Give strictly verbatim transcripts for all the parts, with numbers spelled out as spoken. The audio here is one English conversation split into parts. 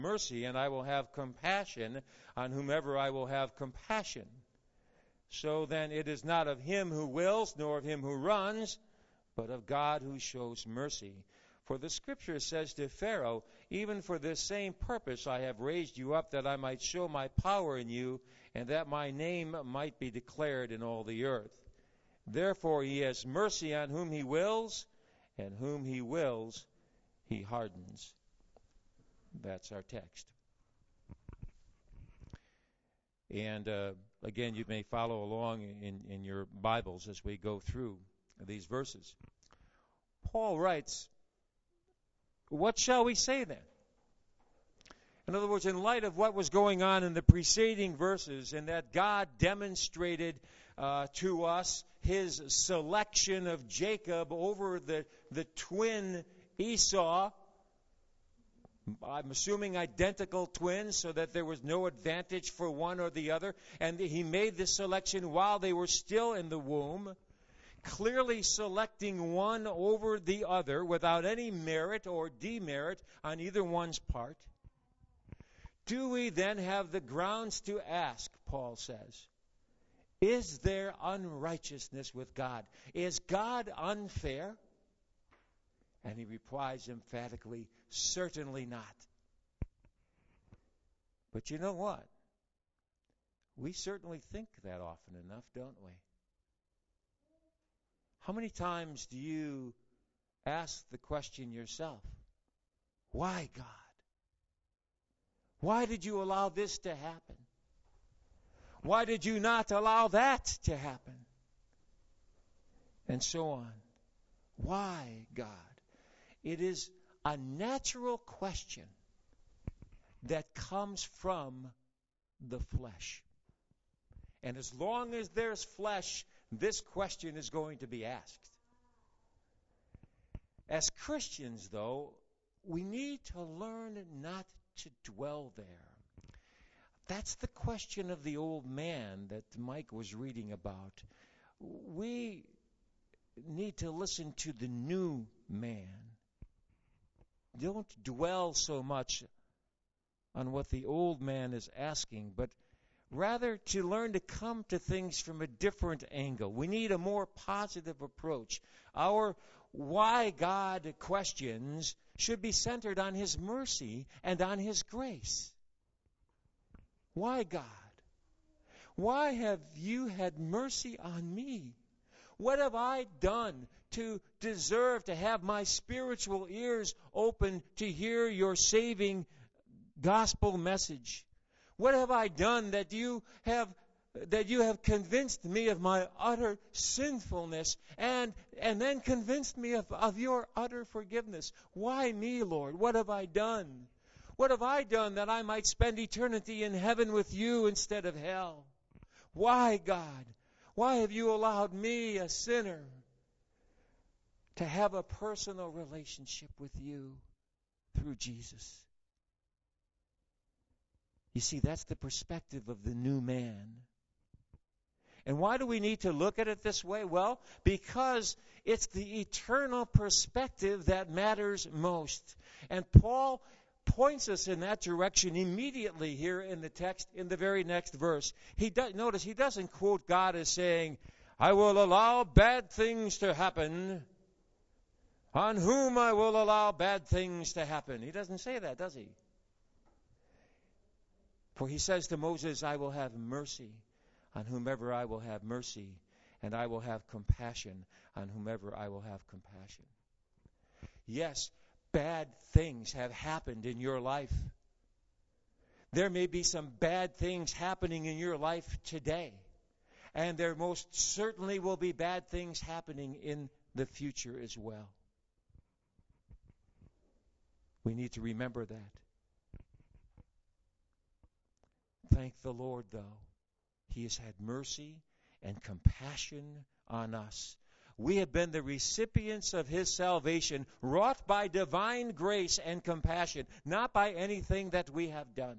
mercy, and I will have compassion on whomever I will have compassion. So then it is not of him who wills, nor of him who runs, but of God who shows mercy. For the Scripture says to Pharaoh, even for this same purpose I have raised you up, that I might show my power in you, and that my name might be declared in all the earth. Therefore he has mercy on whom he wills, and whom he wills he hardens. That's our text. And uh, again, you may follow along in, in your Bibles as we go through these verses. Paul writes, what shall we say then? In other words, in light of what was going on in the preceding verses, and that God demonstrated uh, to us his selection of Jacob over the, the twin Esau, I'm assuming identical twins, so that there was no advantage for one or the other. And he made this selection while they were still in the womb, clearly selecting one over the other without any merit or demerit on either one's part. Do we then have the grounds to ask, Paul says, is there unrighteousness with God? Is God unfair? And he replies emphatically, certainly not. But you know what? We certainly think that often enough, don't we? How many times do you ask the question yourself, why God? Why did you allow this to happen? Why did you not allow that to happen? And so on. Why God? It is a natural question that comes from the flesh. And as long as there's flesh, this question is going to be asked. As Christians, though, we need to learn not to dwell there. That's the question of the old man that Mike was reading about. We need to listen to the new man. Don't dwell so much on what the old man is asking, but rather to learn to come to things from a different angle. We need a more positive approach. Our why God questions should be centered on his mercy and on his grace. Why God? Why have you had mercy on me? What have I done to deserve to have my spiritual ears open to hear your saving gospel message? What have I done that you have that you have convinced me of my utter sinfulness and and then convinced me of, of your utter forgiveness? Why me, Lord? What have I done? What have I done that I might spend eternity in heaven with you instead of hell? Why, God? Why have you allowed me, a sinner, to have a personal relationship with you through Jesus? You see, that's the perspective of the new man. And why do we need to look at it this way? Well, because it's the eternal perspective that matters most. And Paul points us in that direction immediately here in the text, in the very next verse. He does, notice he doesn't quote God as saying, I will allow bad things to happen. On whom I will allow bad things to happen. He doesn't say that, does he? For he says to Moses, I will have mercy on whomever I will have mercy, and I will have compassion on whomever I will have compassion. Yes, bad things have happened in your life. There may be some bad things happening in your life today, and there most certainly will be bad things happening in the future as well. We need to remember that. Thank the Lord, though. He has had mercy and compassion on us. We have been the recipients of his salvation, wrought by divine grace and compassion, not by anything that we have done.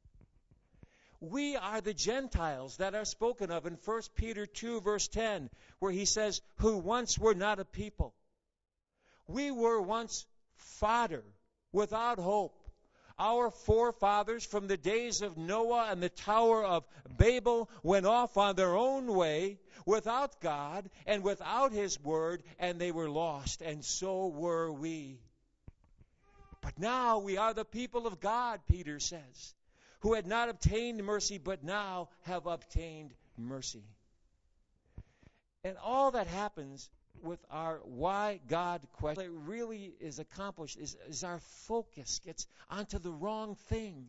We are the Gentiles that are spoken of in First Peter two, verse ten, where he says, who once were not a people. We were once fodder, without hope, our forefathers from the days of Noah and the Tower of Babel went off on their own way without God and without His word, and they were lost, and so were we. But now we are the people of God, Peter says, who had not obtained mercy, but now have obtained mercy. And all that happens with our why God question, it really is accomplished, is, is our focus gets onto the wrong thing.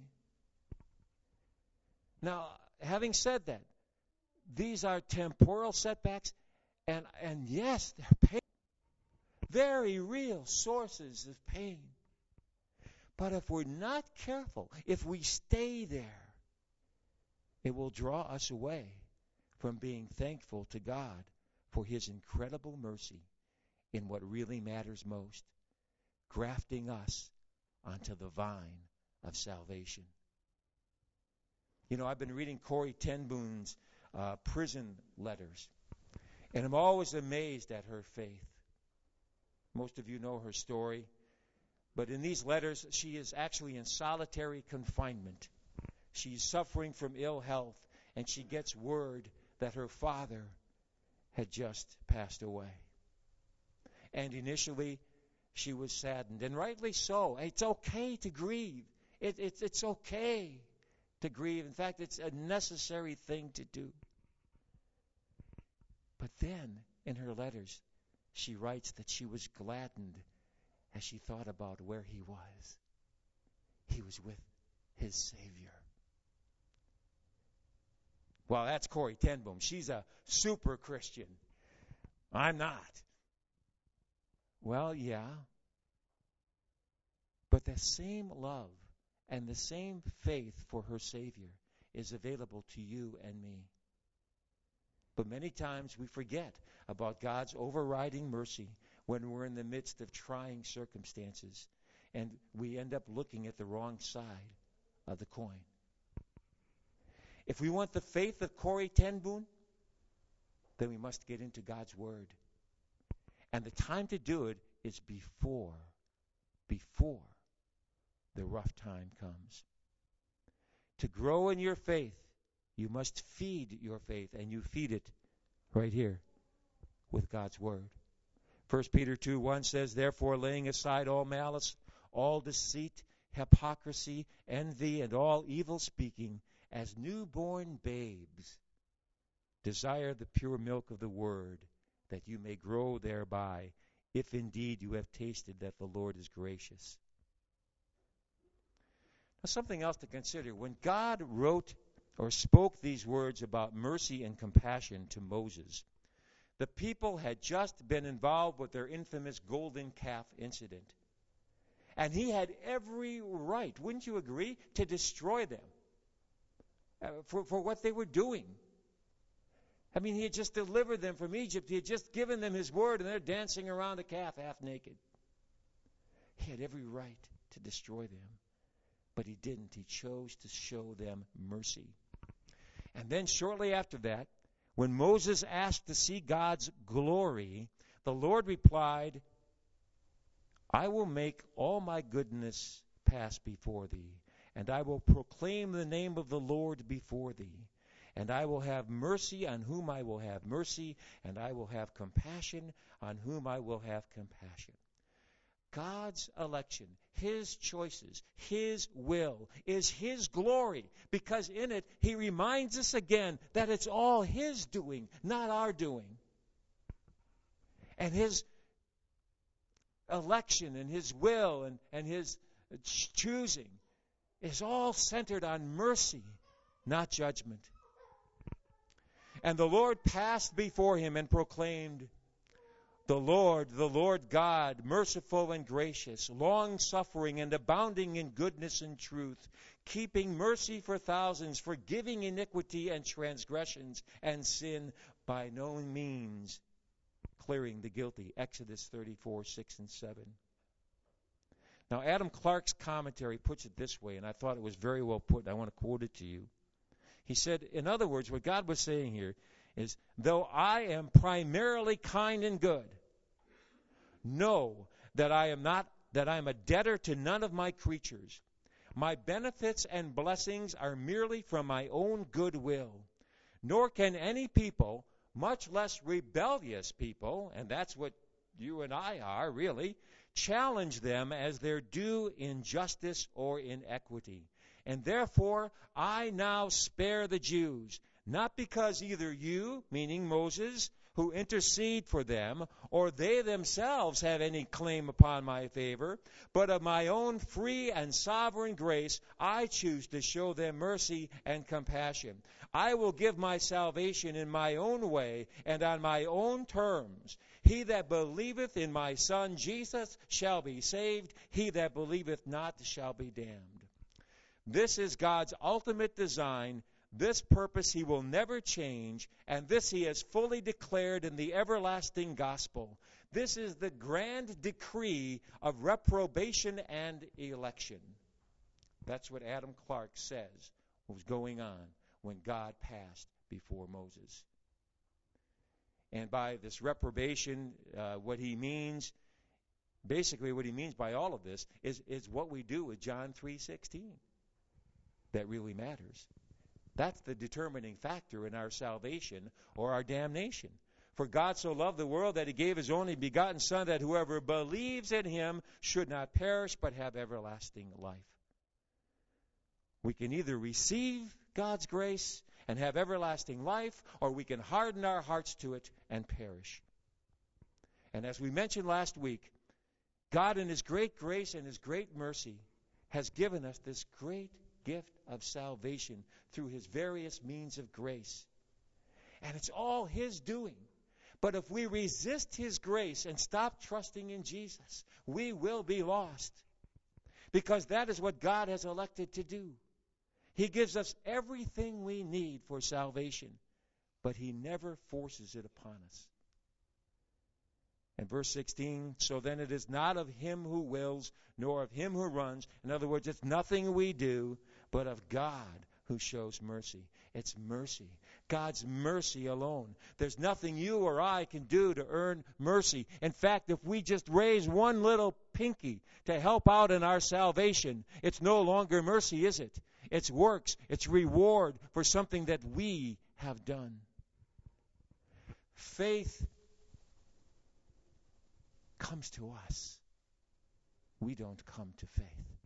Now, having said that, these are temporal setbacks, and, and yes, they're pain, very real sources of pain. But if we're not careful, if we stay there, it will draw us away from being thankful to God for His incredible mercy in what really matters most, grafting us onto the vine of salvation. You know, I've been reading Corrie ten Boom's uh, prison letters, and I'm always amazed at her faith. Most of you know her story. But in these letters, she is actually in solitary confinement. She's suffering from ill health, and she gets word that her father had just passed away. And initially, she was saddened, and rightly so. It's okay to grieve. It, it, it's okay to grieve. In fact, it's a necessary thing to do. But then, in her letters, she writes that she was gladdened as she thought about where he was. He was with his Savior. Well, that's Corrie ten Boom. She's a super Christian. I'm not. Well, yeah. But the same love and the same faith for her Savior is available to you and me. But many times we forget about God's overriding mercy when we're in the midst of trying circumstances, and we end up looking at the wrong side of the coin. If we want the faith of Corrie ten Boom, then we must get into God's Word. And the time to do it is before, before the rough time comes. To grow in your faith, you must feed your faith, and you feed it right here with God's Word. First Peter two one says, therefore, laying aside all malice, all deceit, hypocrisy, envy, and all evil speaking, as newborn babes, desire the pure milk of the Word, that you may grow thereby, if indeed you have tasted that the Lord is gracious. Now, something else to consider. When God wrote or spoke these words about mercy and compassion to Moses, the people had just been involved with their infamous golden calf incident. And he had every right, wouldn't you agree, to destroy them uh, for, for what they were doing. I mean, he had just delivered them from Egypt. He had just given them his word, and they're dancing around a calf half naked. He had every right to destroy them, but he didn't. He chose to show them mercy. And then shortly after that, when Moses asked to see God's glory, the Lord replied, I will make all my goodness pass before thee, and I will proclaim the name of the Lord before thee. And I will have mercy on whom I will have mercy, and I will have compassion on whom I will have compassion. God's election, His choices, His will is His glory, because in it He reminds us again that it's all His doing, not our doing. And His election and His will and, and His choosing is all centered on mercy, not judgment. And the Lord passed before him and proclaimed, the Lord, the Lord God, merciful and gracious, long-suffering and abounding in goodness and truth, keeping mercy for thousands, forgiving iniquity and transgressions and sin, by no means clearing the guilty. Exodus thirty-four, six and seven. Now, Adam Clarke's commentary puts it this way, and I thought it was very well put. I want to quote it to you. He said, in other words, what God was saying here is, though I am primarily kind and good, know that I am not, that I am a debtor to none of my creatures. My benefits and blessings are merely from my own goodwill. Nor can any people, much less rebellious people, and that's what you and I are, really, challenge them as their due in justice or in equity. And therefore, I now spare the Jews, not because either you, meaning Moses, who intercede for them, or they themselves have any claim upon my favor, but of my own free and sovereign grace, I choose to show them mercy and compassion. I will give my salvation in my own way and on my own terms. He that believeth in my Son Jesus shall be saved. He that believeth not shall be damned. This is God's ultimate design. This purpose he will never change, and this he has fully declared in the everlasting gospel. This is the grand decree of reprobation and election. That's what Adam Clarke says was going on when God passed before Moses. And by this reprobation, uh, what he means, basically what he means by all of this, is, is what we do with John three sixteen. That really matters. That's the determining factor in our salvation or our damnation. For God so loved the world that he gave his only begotten Son, that whoever believes in him should not perish but have everlasting life. We can either receive God's grace and have everlasting life, or we can harden our hearts to it and perish. And as we mentioned last week, God in his great grace and his great mercy has given us this great gift of salvation through his various means of grace. And it's all his doing. But if we resist his grace and stop trusting in Jesus, we will be lost. Because that is what God has elected to do. He gives us everything we need for salvation, but he never forces it upon us. And verse sixteen, so then it is not of him who wills, nor of him who runs. In other words, it's nothing we do, but of God who shows mercy. It's mercy. God's mercy alone. There's nothing you or I can do to earn mercy. In fact, if we just raise one little pinky to help out in our salvation, it's no longer mercy, is it? It's works. It's reward for something that we have done. Faith comes to us. We don't come to faith.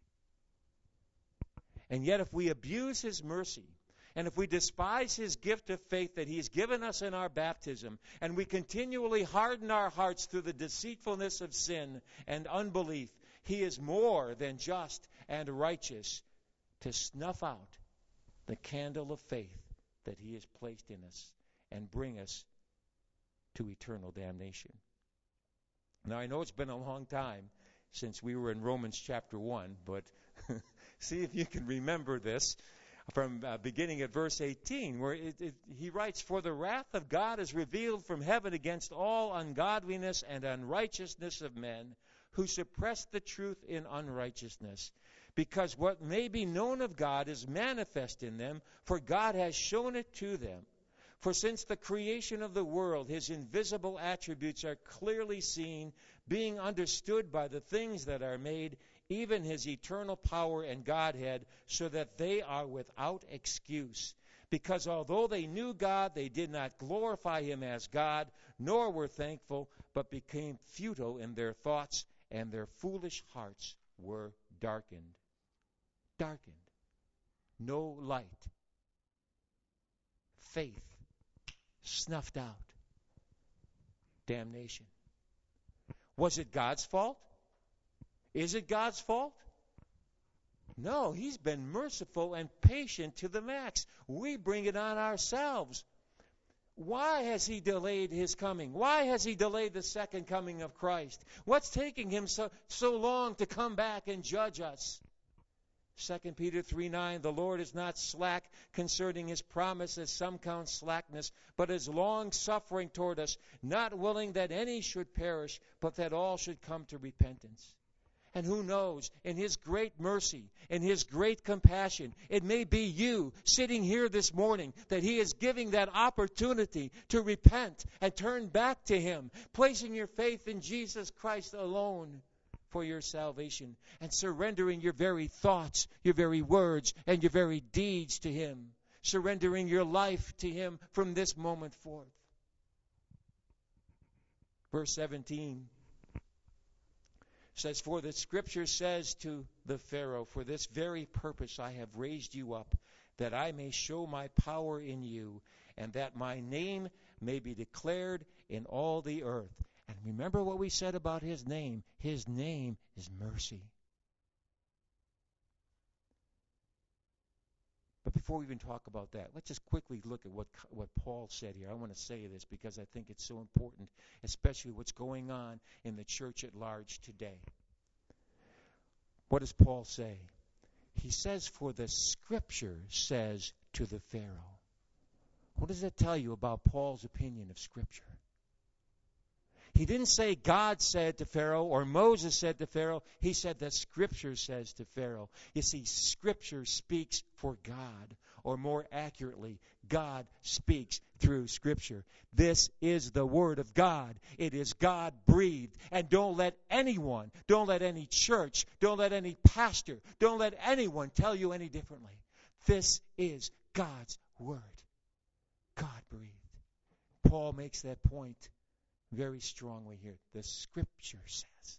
And yet if we abuse his mercy, and if we despise his gift of faith that he's given us in our baptism, and we continually harden our hearts through the deceitfulness of sin and unbelief, he is more than just and righteous to snuff out the candle of faith that he has placed in us and bring us to eternal damnation. Now, I know it's been a long time since we were in Romans chapter one, but see if you can remember this from uh, beginning at verse eighteen, where it, it, he writes, for the wrath of God is revealed from heaven against all ungodliness and unrighteousness of men who suppress the truth in unrighteousness. Because what may be known of God is manifest in them, for God has shown it to them. For since the creation of the world, his invisible attributes are clearly seen, being understood by the things that are made, even his eternal power and Godhead, so that they are without excuse. Because although they knew God, they did not glorify him as God, nor were thankful, but became futile in their thoughts, and their foolish hearts were darkened. Darkened. No light. Faith snuffed out. Damnation. Was it God's fault? Is it God's fault? No, he's been merciful and patient to the max. We bring it on ourselves. Why has he delayed his coming? Why has he delayed the second coming of Christ? What's taking him so, so long to come back and judge us? Second Peter three nine, the Lord is not slack concerning his promise, as some count slackness, but is long-suffering toward us, not willing that any should perish, but that all should come to repentance. And who knows, in his great mercy, in his great compassion, it may be you sitting here this morning that he is giving that opportunity to repent and turn back to him, placing your faith in Jesus Christ alone for your salvation and surrendering your very thoughts, your very words, and your very deeds to Him. Surrendering your life to Him from this moment forth. Verse seventeen says, "For the Scripture says to the Pharaoh, for this very purpose I have raised you up, that I may show my power in you, and that my name may be declared in all the earth." And remember what we said about His name. His name is mercy. But before we even talk about that, let's just quickly look at what what Paul said here. I want to say this because I think it's so important, especially what's going on in the church at large today. What does Paul say? He says, "For the Scripture says to the Pharaoh." What does that tell you about Paul's opinion of Scripture? He didn't say God said to Pharaoh or Moses said to Pharaoh. He said that Scripture says to Pharaoh. You see, Scripture speaks for God, or more accurately, God speaks through Scripture. This is the Word of God. It is God-breathed. And don't let anyone, don't let any church, don't let any pastor, don't let anyone tell you any differently. This is God's Word. God-breathed. Paul makes that point very strongly here. The Scripture says.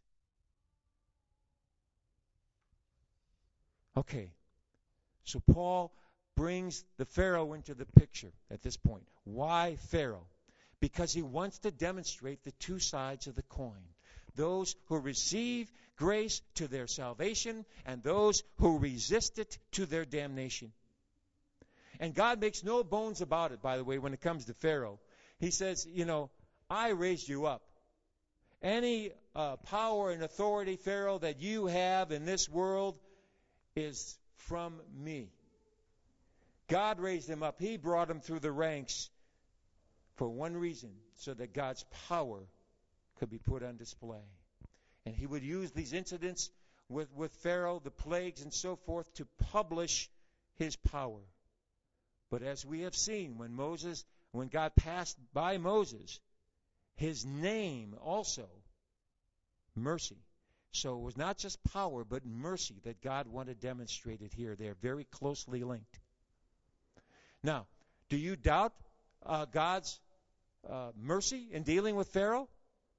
Okay, so Paul brings the Pharaoh into the picture at this point. Why Pharaoh? Because he wants to demonstrate the two sides of the coin. Those who receive grace to their salvation and those who resist it to their damnation. And God makes no bones about it, by the way, when it comes to Pharaoh. He says, you know, I raised you up. Any uh, power and authority, Pharaoh, that you have in this world is from me. God raised him up. He brought him through the ranks for one reason, so that God's power could be put on display. And he would use these incidents with, with Pharaoh, the plagues and so forth, to publish his power. But as we have seen, when Moses, when God passed by Moses, his name also, mercy. So it was not just power, but mercy that God wanted demonstrated here. They are very closely linked. Now, do you doubt uh, God's uh, mercy in dealing with Pharaoh?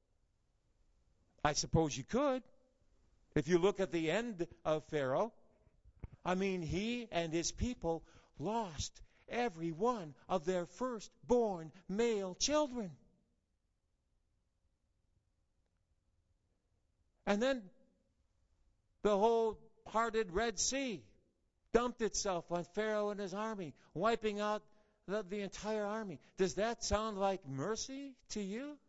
I suppose you could. If you look at the end of Pharaoh, I mean, he and his people lost every one of their firstborn male children. And then the whole parted Red Sea dumped itself on Pharaoh and his army, wiping out the, the entire army. Does that sound like mercy to you?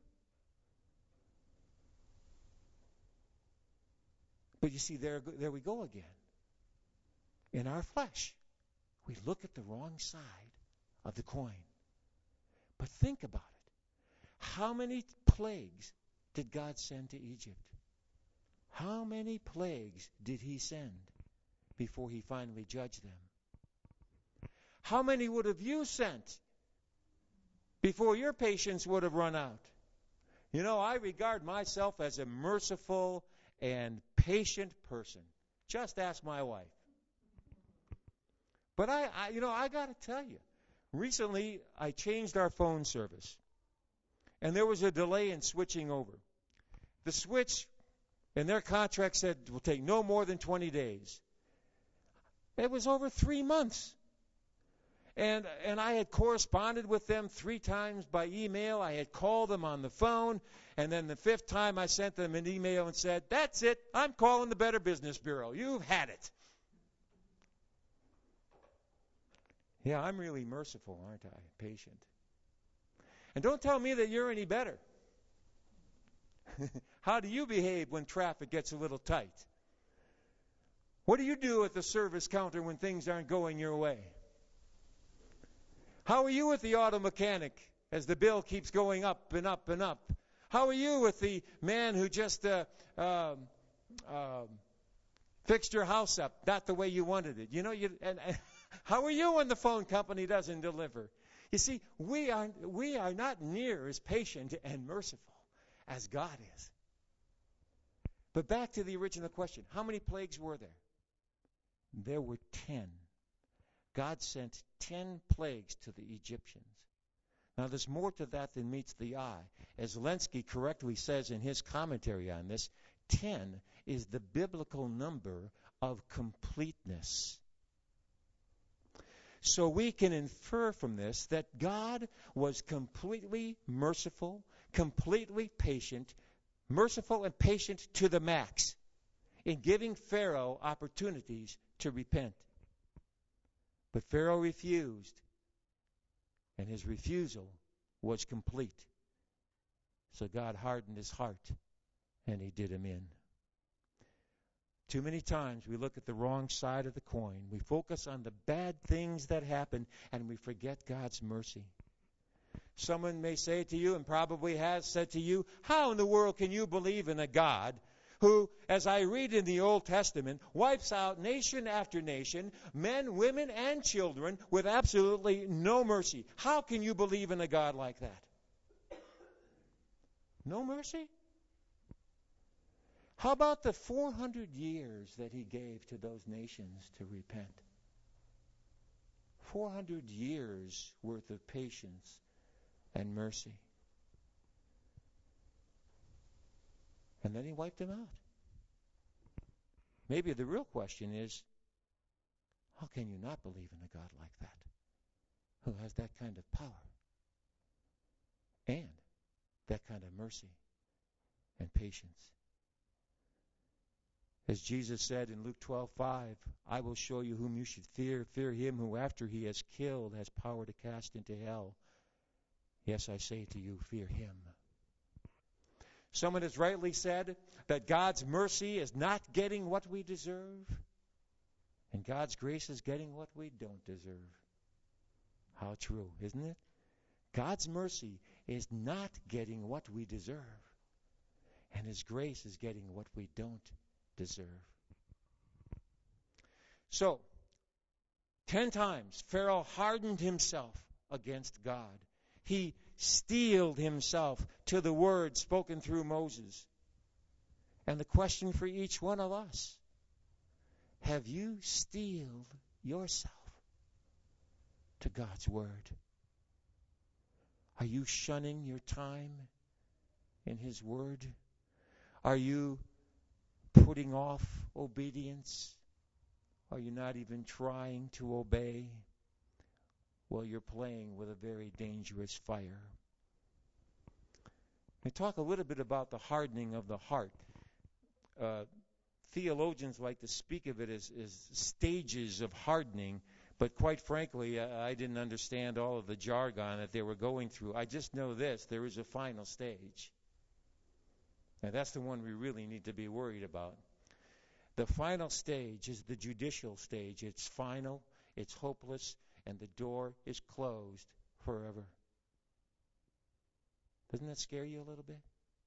But you see, there, there we go again. In our flesh, we look at the wrong side of the coin. But think about it. How many plagues did God send to Egypt? How many plagues did he send before he finally judged them? How many would have you sent before your patience would have run out? You know, I regard myself as a merciful and patient person. Just ask my wife. But I, I you know, I got to tell you, recently I changed our phone service, and there was a delay in switching over. The switch in their contract said it will take no more than twenty days. It was over three months. And and I had corresponded with them three times by email. I had called them on the phone. And then the fifth time I sent them an email and said, that's it. I'm calling the Better Business Bureau. You've had it. Yeah, I'm really merciful, aren't I? Patient. And don't tell me that you're any better. How do you behave when traffic gets a little tight? What do you do at the service counter when things aren't going your way? How are you with the auto mechanic as the bill keeps going up and up and up? How are you with the man who just uh, uh, uh, fixed your house up, not the way you wanted it? You know, you, and, and how are you when the phone company doesn't deliver? You see, we are we are not near as patient and merciful as God is. But back to the original question. How many plagues were there? There were ten. God sent ten plagues to the Egyptians. Now, there's more to that than meets the eye. As Lenski correctly says in his commentary on this, ten is the biblical number of completeness. So we can infer from this that God was completely merciful, completely patient, merciful and patient to the max in giving Pharaoh opportunities to repent. But Pharaoh refused, and his refusal was complete. So God hardened his heart, and he did him in. Too many times we look at the wrong side of the coin. We focus on the bad things that happen, and we forget God's mercy. Someone may say to you, and probably has said to you, how in the world can you believe in a God who, as I read in the Old Testament, wipes out nation after nation, men, women, and children with absolutely no mercy? How can you believe in a God like that? No mercy? How about the four hundred years that he gave to those nations to repent? four hundred years worth of patience and mercy. And then he wiped them out. Maybe the real question is, how can you not believe in a God like that, who has that kind of power and that kind of mercy and patience? As Jesus said in Luke twelve five, I will show you whom you should fear. Fear him who after he has killed has power to cast into hell. Yes, I say to you, fear him. Someone has rightly said that God's mercy is not getting what we deserve, and God's grace is getting what we don't deserve. How true, isn't it? God's mercy is not getting what we deserve, and his grace is getting what we don't deserve. So, ten times Pharaoh hardened himself against God. He steeled himself to the word spoken through Moses. And the question for each one of us, have you steeled yourself to God's word? Are you shunning your time in his word? Are you putting off obedience? Are you not even trying to obey? Well, you're playing with a very dangerous fire. We talk a little bit about the hardening of the heart. Uh, theologians like to speak of it as, as stages of hardening, but quite frankly, I, I didn't understand all of the jargon that they were going through. I just know this, there is a final stage. And that's the one we really need to be worried about. The final stage is the judicial stage. It's final, it's hopeless, and the door is closed forever. Doesn't that scare you a little bit?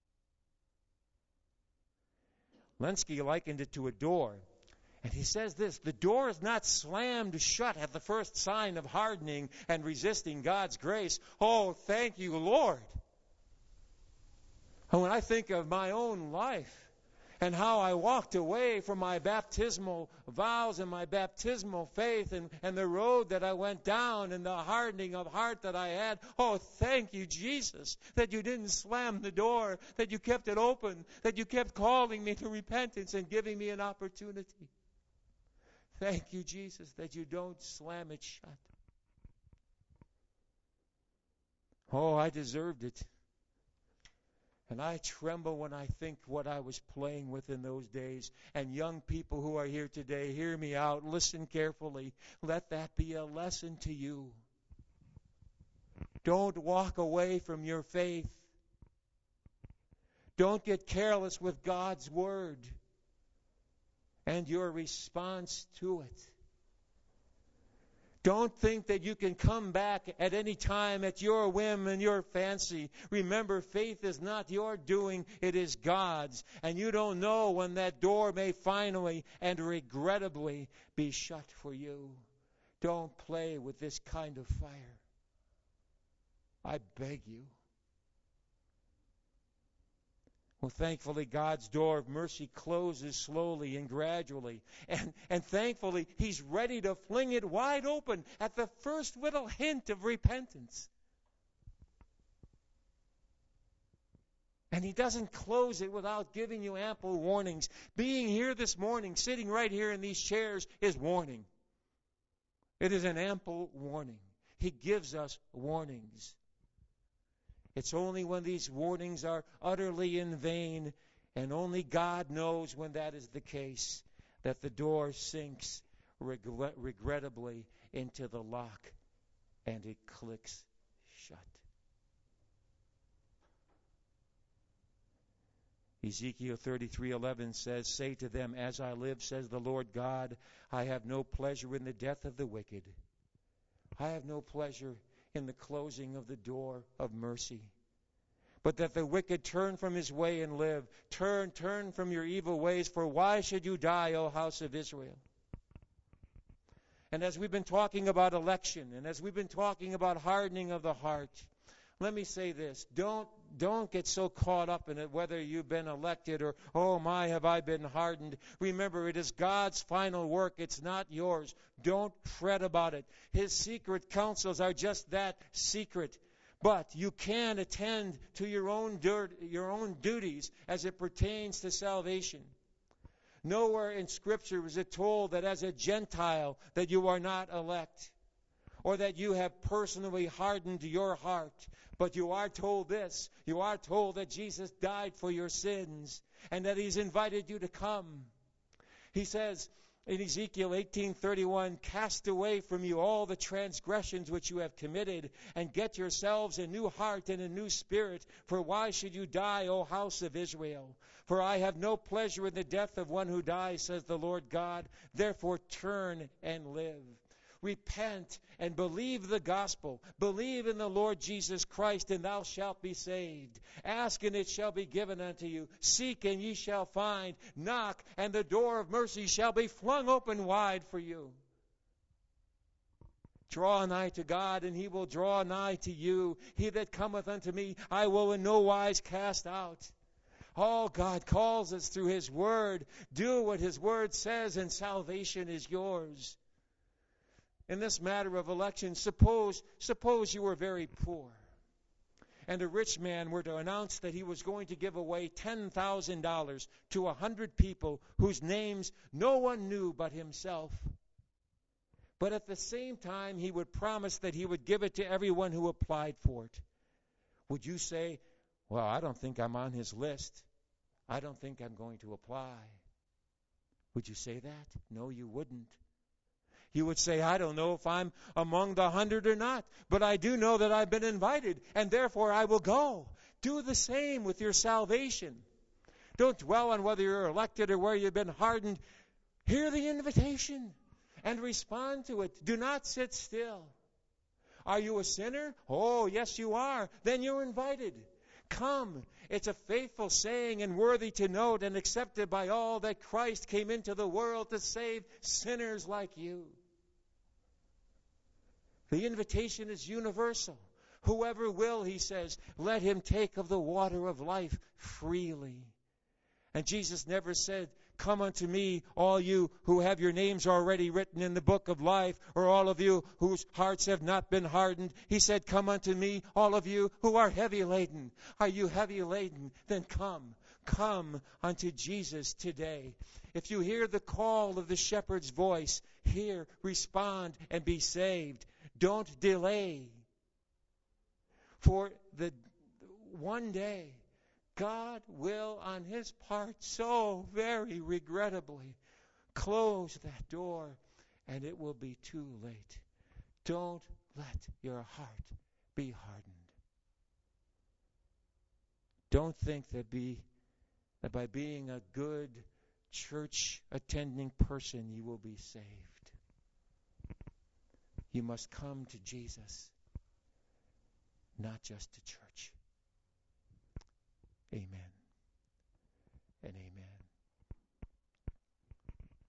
Lenski likened it to a door. And he says this, the door is not slammed shut at the first sign of hardening and resisting God's grace. Oh, thank you, Lord. And when I think of my own life, and how I walked away from my baptismal vows and my baptismal faith and, and the road that I went down and the hardening of heart that I had. Oh, thank you, Jesus, that you didn't slam the door, that you kept it open, that you kept calling me to repentance and giving me an opportunity. Thank you, Jesus, that you don't slam it shut. Oh, I deserved it. And I tremble when I think what I was playing with in those days. And young people who are here today, hear me out. Listen carefully. Let that be a lesson to you. Don't walk away from your faith. Don't get careless with God's word and your response to it. Don't think that you can come back at any time at your whim and your fancy. Remember, faith is not your doing, it is God's. And you don't know when that door may finally and regrettably be shut for you. Don't play with this kind of fire. I beg you. Well, thankfully, God's door of mercy closes slowly and gradually. And, and thankfully, He's ready to fling it wide open at the first little hint of repentance. And He doesn't close it without giving you ample warnings. Being here this morning, sitting right here in these chairs, is warning. It is an ample warning. He gives us warnings. It's only when these warnings are utterly in vain, and only God knows when that is the case, that the door sinks regret- regrettably into the lock and it clicks shut. Ezekiel thirty-three eleven says, "Say to them, as I live, says the Lord God, I have no pleasure in the death of the wicked. I have no pleasure in the closing of the door of mercy. But that the wicked turn from his way and live. Turn, turn from your evil ways, for why should you die, O house of Israel?" And as we've been talking about election, and as we've been talking about hardening of the heart, let me say this. Don't, don't get so caught up in it whether you've been elected or, oh my, have I been hardened. Remember, it is God's final work. It's not yours. Don't fret about it. His secret counsels are just that, secret. But you can attend to your own dirt, your own duties as it pertains to salvation. Nowhere in Scripture is it told that as a Gentile that you are not elect, or that you have personally hardened your heart. But you are told this. You are told that Jesus died for your sins and that He's invited you to come. He says in Ezekiel eighteen thirty-one, "Cast away from you all the transgressions which you have committed, and get yourselves a new heart and a new spirit. For why should you die, O house of Israel? For I have no pleasure in the death of one who dies, says the Lord God. Therefore turn and live." Repent and believe the gospel. Believe in the Lord Jesus Christ, and thou shalt be saved. Ask, and it shall be given unto you. Seek, and ye shall find. Knock, and the door of mercy shall be flung open wide for you. Draw nigh to God, and He will draw nigh to you. He that cometh unto me, I will in no wise cast out. All God calls us through His Word. Do what His Word says, and salvation is yours. In this matter of election, suppose, suppose you were very poor, and a rich man were to announce that he was going to give away ten thousand dollars to a hundred people whose names no one knew but himself. But at the same time, he would promise that he would give it to everyone who applied for it. Would you say, "Well, I don't think I'm on his list. I don't think I'm going to apply"? Would you say that? No, you wouldn't. You would say, "I don't know if I'm among the hundred or not, but I do know that I've been invited, and therefore I will go." Do the same with your salvation. Don't dwell on whether you're elected or where you've been hardened. Hear the invitation and respond to it. Do not sit still. Are you a sinner? Oh, yes, you are. Then you're invited. Come. It's a faithful saying and worthy to note and accepted by all that Christ came into the world to save sinners like you. The invitation is universal. Whoever will, He says, let him take of the water of life freely. And Jesus never said, "Come unto me, all you who have your names already written in the book of life, or all of you whose hearts have not been hardened." He said, "Come unto me, all of you who are heavy laden." Are you heavy laden? Then come. Come unto Jesus today. If you hear the call of the shepherd's voice, hear, respond, and be saved. Don't delay. For the one day, God will, on His part, so very regrettably, close that door, and it will be too late. Don't let your heart be hardened. Don't think that, be, that by being a good church-attending person, you will be saved. You must come to Jesus, not just to church. Amen.